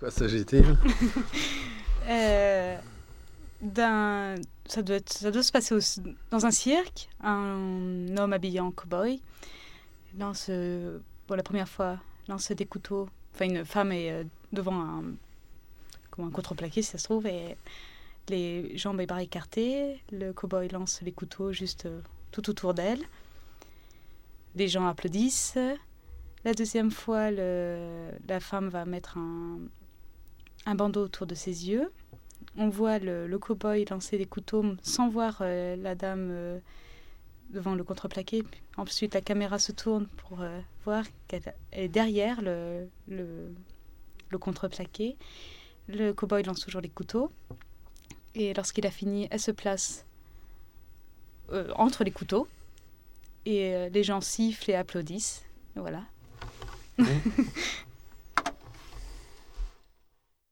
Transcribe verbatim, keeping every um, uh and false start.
quoi s'agit-il? euh, d'un, ça, doit être, ça doit se passer au, dans un cirque. Un homme habillé en cow-boy lance, euh, pour la première fois, lance des couteaux. Enfin, une femme est euh, devant un, comme un contreplaqué, si ça se trouve, et les jambes et bras écartés. Le cow-boy lance les couteaux juste euh, tout autour d'elle. Les gens applaudissent. La deuxième fois, le, la femme va mettre un, un bandeau autour de ses yeux. On voit le, le cow-boy lancer des couteaux sans voir euh, la dame euh, devant le contreplaqué. Ensuite, la caméra se tourne pour euh, voir qu'elle est derrière le, le, le contreplaqué. Le cow-boy lance toujours les couteaux. Et lorsqu'il a fini, elle se place euh, entre les couteaux. Et euh, les gens sifflent et applaudissent. Voilà. Mmh.